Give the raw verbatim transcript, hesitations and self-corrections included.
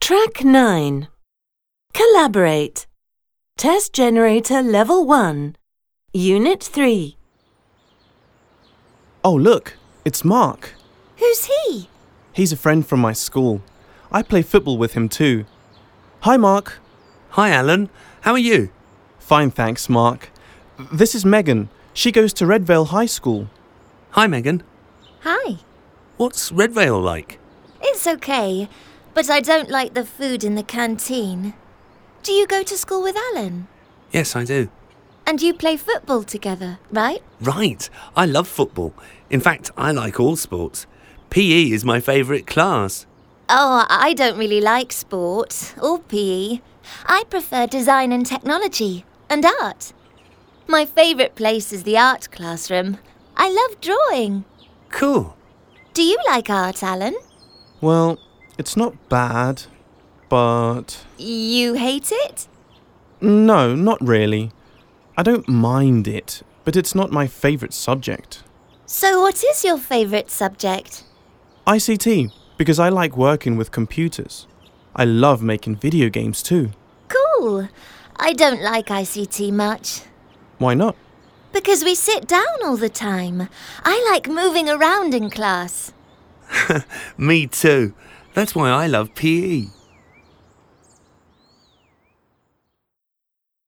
Track nine. Collaborate. Test Generator Level one. Unit three. Oh, look, it's Mark. Who's he? He's a friend from my school. I play football with him too. Hi, Mark. Hi, Alan. How are you? Fine, thanks, Mark. This is Megan. She goes to Redvale High School. Hi, Megan. Hi. What's Redvale like? It's okay, but I don't like the food in the canteen. Do you go to school with Alan? Yes, I do. And you play football together, right? Right. I love football. In fact, I like all sports. P E is my favourite class. Oh, I don't really like sport or P E. I prefer design and technology and art. My favourite place is the art classroom. I love drawing. Cool. Do you like art, Alan? Well, it's not bad, but... You hate it? No, not really. I don't mind it, but it's not my favourite subject. So what is your favourite subject? I C T, because I like working with computers. I love making video games too. Cool. I don't like I C T much. Why not? Because we sit down all the time. I like moving around in class. Me too. That's why I love P E.